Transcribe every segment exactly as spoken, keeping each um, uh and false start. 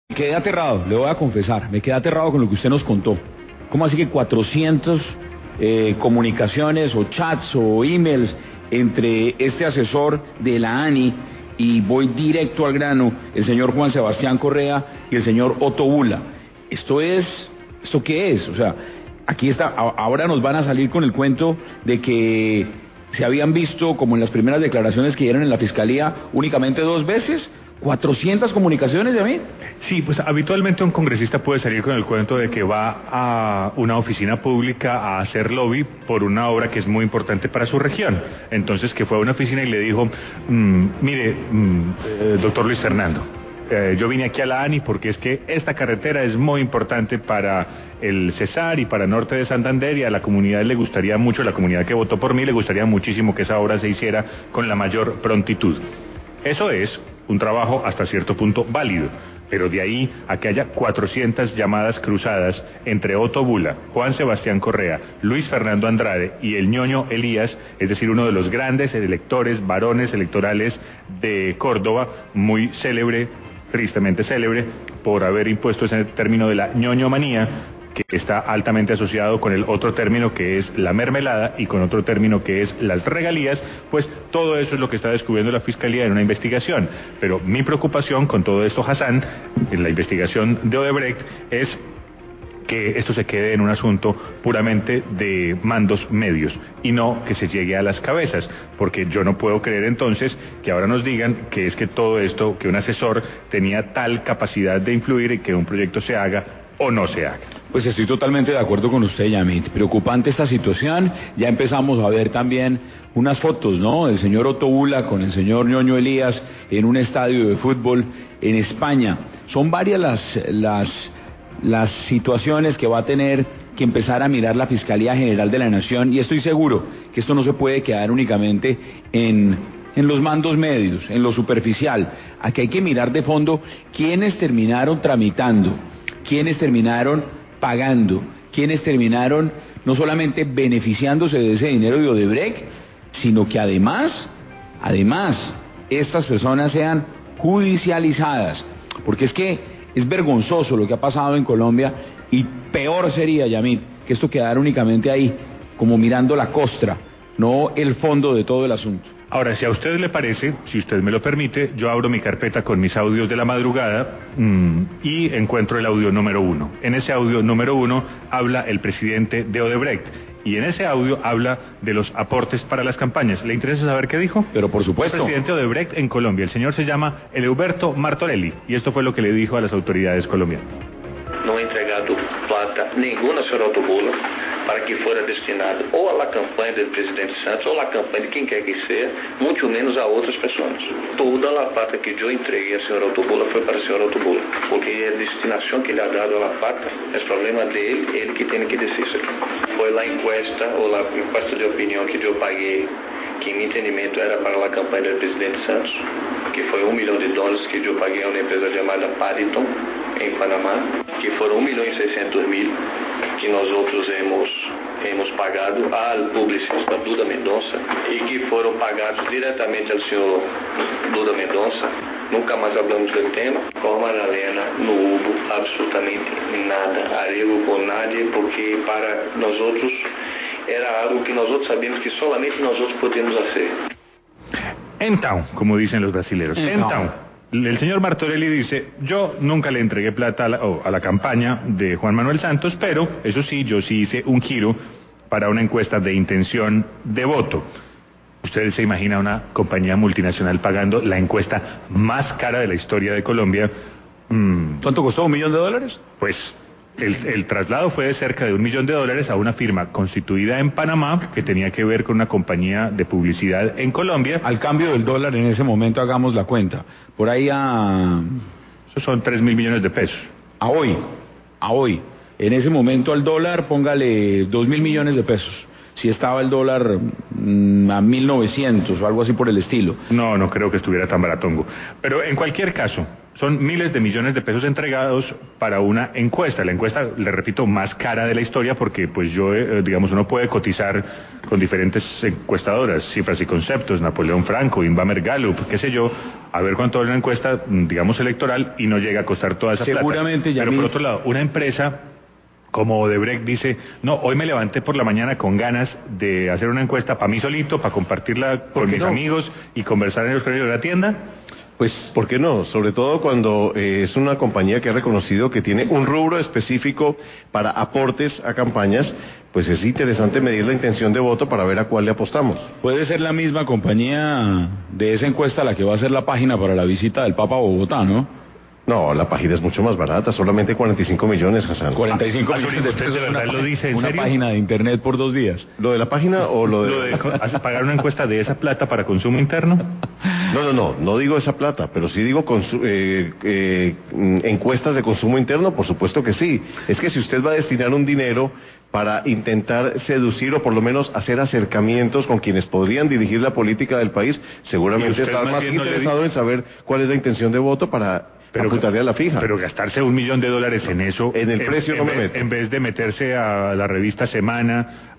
Me quedé aterrado, le voy a confesar, me quedé aterrado con lo que usted nos contó. ¿Cómo así que cuatrocientas eh, comunicaciones o chats o emails entre este asesor de la ANI y voy directo al grano, el señor Juan Sebastián Correa y el señor Otto Bula? Esto es, ¿esto qué es? O sea, aquí está, ahora nos van a salir con el cuento de que se habían visto, como en las primeras declaraciones que dieron en la fiscalía, únicamente dos veces. ¿cuatrocientas comunicaciones de mí? Sí, pues habitualmente un congresista puede salir con el cuento de que va a una oficina pública a hacer lobby por una obra que es muy importante para su región. Entonces que fue a una oficina y le dijo, mmm, mire, mmm, eh, doctor Luis Fernando, eh, yo vine aquí a la ANI porque es que esta carretera es muy importante para el Cesar y para Norte de Santander, y a la comunidad le gustaría mucho, la comunidad que votó por mí le gustaría muchísimo que esa obra se hiciera con la mayor prontitud. Eso es un trabajo hasta cierto punto válido, pero de ahí a que haya cuatrocientas llamadas cruzadas entre Otto Bula, Juan Sebastián Correa, Luis Fernando Andrade y el ñoño Elías, es decir, uno de los grandes electores, varones electorales de Córdoba, muy célebre, tristemente célebre, por haber impuesto ese término de la ñoñomanía, que está altamente asociado con el otro término que es la mermelada y con otro término que es las regalías. Pues todo eso es lo que está descubriendo la Fiscalía en una investigación. Pero mi preocupación con todo esto, Hassan, en la investigación de Odebrecht, es que esto se quede en un asunto puramente de mandos medios y no que se llegue a las cabezas, porque yo no puedo creer entonces que ahora nos digan que es que todo esto, que un asesor tenía tal capacidad de influir y que un proyecto se haga o no se haga. Pues estoy totalmente de acuerdo con usted, Yamit. Preocupante esta situación. Ya empezamos a ver también unas fotos, ¿no? El señor Otto Bula con el señor ñoño Elías en un estadio de fútbol en España. Son varias las, las, las situaciones que va a tener que empezar a mirar la Fiscalía General de la Nación, y estoy seguro que esto no se puede quedar únicamente en, en los mandos medios, en lo superficial. Aquí hay que mirar de fondo quiénes terminaron tramitando, quiénes terminaron pagando, quienes terminaron no solamente beneficiándose de ese dinero de Odebrecht, sino que además, además, estas personas sean judicializadas, porque es que es vergonzoso lo que ha pasado en Colombia, y peor sería, Yamit, que esto quedara únicamente ahí, como mirando la costra, no el fondo de todo el asunto. Ahora, si a usted le parece, si usted me lo permite, yo abro mi carpeta con mis audios de la madrugada mmm, y encuentro el audio número uno. En ese audio número uno habla el presidente de Odebrecht, y en ese audio habla de los aportes para las campañas. ¿Le interesa saber qué dijo? Pero por supuesto. El presidente de Odebrecht en Colombia, el señor se llama Eleuberto Martorelli, y esto fue lo que le dijo a las autoridades colombianas. No he entregado plata ninguna, señor Otto Bula, para que fuera destinado ou à campanha do presidente Santos ou à campanha de quem quer que seja, muito menos a outras pessoas. Toda a plata que eu entreguei ao senhor Otto Bula foi para o senhor Otto Bula, porque a destinação que ele ha dado à plata é problema dele, ele que tem que decidir isso aqui. Foi lá a encuesta, ou a encuesta de opinião que eu paguei, que em meu entendimento era para a campanha do presidente Santos, que foi um milhão de dólares que eu paguei a uma empresa chamada Pariton, em Panamá, que foram um milhão e seiscentos mil que nós outros hemos, hemos pagado ao publicista Duda Mendonça e que foram pagados diretamente ao senhor Duda Mendonça. Nunca mais hablamos do tema. Com Madalena, não houve absolutamente nada, arrego com nadie, porque para nós outros era algo que nós outros sabíamos que solamente nós outros podíamos fazer. Então, como dicen los brasileños, então. El señor Martorelli dice, yo nunca le entregué plata a la, oh, a la campaña de Juan Manuel Santos, pero eso sí, yo sí hice un giro para una encuesta de intención de voto. ¿Ustedes se imaginan una compañía multinacional pagando la encuesta más cara de la historia de Colombia? Mm, ¿Cuánto costó? ¿Un millón de dólares? Pues el, el traslado fue de cerca de un millón de dólares a una firma constituida en Panamá que tenía que ver con una compañía de publicidad en Colombia. Al cambio del dólar en ese momento, hagamos la cuenta, por ahí a... Esos son tres mil millones de pesos. A hoy, a hoy. En ese momento al dólar póngale dos mil millones de pesos. Si estaba el dólar mmm, a mil novecientos o algo así por el estilo. No, no creo que estuviera tan baratongo. Pero en cualquier caso, son miles de millones de pesos entregados para una encuesta. La encuesta, le repito, más cara de la historia porque pues yo, eh, digamos, uno puede cotizar con diferentes encuestadoras, Cifras y Conceptos, Napoleón Franco, Inbamer Gallup, qué sé yo, a ver cuánto vale una encuesta, digamos, electoral y no llega a costar toda esa Seguramente, plata. Pero Yamil, por otro lado, una empresa como Odebrecht dice, no, hoy me levanté por la mañana con ganas de hacer una encuesta para mí solito, para compartirla con mis no? amigos y conversar en el corredor de la tienda. Pues, ¿por qué no? Sobre todo cuando eh, es una compañía que ha reconocido que tiene un rubro específico para aportes a campañas, pues es interesante medir la intención de voto para ver a cuál le apostamos. Puede ser la misma compañía de esa encuesta la que va a hacer la página para la visita del Papa a Bogotá, ¿no? No, la página es mucho más barata, solamente cuarenta y cinco millones, Hassan. cuarenta y cinco ah, millones de pesos, de verdad una, lo dice, ¿en una serio? página de internet por dos días. ¿Lo de la página o lo de...? ¿Lo de pagar una encuesta de esa plata para consumo interno? No, no, no, no digo esa plata, pero sí digo eh, eh, encuestas de consumo interno, por supuesto que sí. Es que si usted va a destinar un dinero para intentar seducir o por lo menos hacer acercamientos con quienes podrían dirigir la política del país, seguramente está más, más interesado no en saber cuál es la intención de voto para... Pero, apuntarle a la fija. Pero gastarse un millón de dólares en eso, en el en, precio en, no me vez, meto. en vez de meterse a la revista Semana,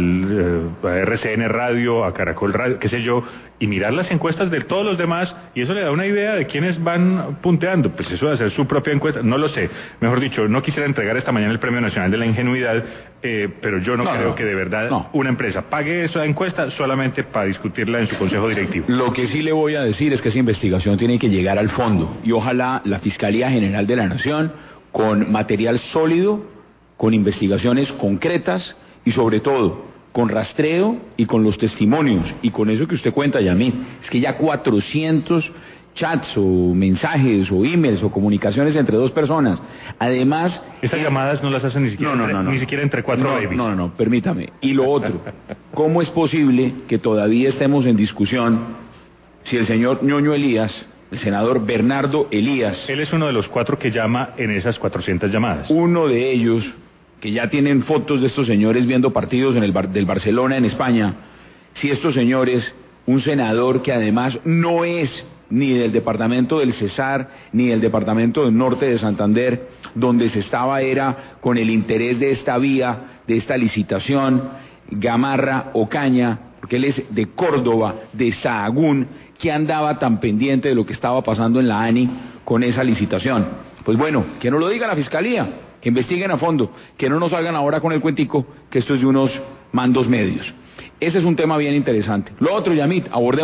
al eh, a R C N Radio, a Caracol Radio, qué sé yo, y mirar las encuestas de todos los demás, y eso le da una idea de quiénes van punteando. Pues eso de hacer su propia encuesta, no lo sé. Mejor dicho, no quisiera entregar esta mañana el Premio Nacional de la Ingenuidad, eh, pero yo no, no creo no, que de verdad no. una empresa pague esa encuesta solamente para discutirla en su consejo directivo. Lo que sí le voy a decir es que esa investigación tiene que llegar al fondo, y ojalá la Fiscalía General de la Nación, con material sólido, con investigaciones concretas, y sobre todo, con rastreo y con los testimonios, y con eso que usted cuenta, Yamil, es que ya cuatrocientos chats o mensajes o emails o comunicaciones entre dos personas. Además... Estas eh, llamadas no las hacen ni siquiera, no, no, no, no. ni siquiera entre cuatro no, babies. No, no, no, permítame. Y lo otro, ¿cómo es posible que todavía estemos en discusión si el señor Ñoño Elías, el senador Bernardo Elías... Él es uno de los cuatro que llama en esas cuatrocientas llamadas. Uno de ellos... que ya tienen fotos de estos señores viendo partidos en el bar, del Barcelona en España, si estos señores, un senador que además no es ni del departamento del Cesar, ni del departamento del norte de Santander, donde se estaba era con el interés de esta vía, de esta licitación, Gamarra Ocaña, porque él es de Córdoba, de Sahagún, que andaba tan pendiente de lo que estaba pasando en la ANI con esa licitación. Pues bueno, que no lo diga la Fiscalía, que investiguen a fondo, que no nos salgan ahora con el cuentico que esto es de unos mandos medios. Ese es un tema bien interesante. Lo otro, Yamit, abordemos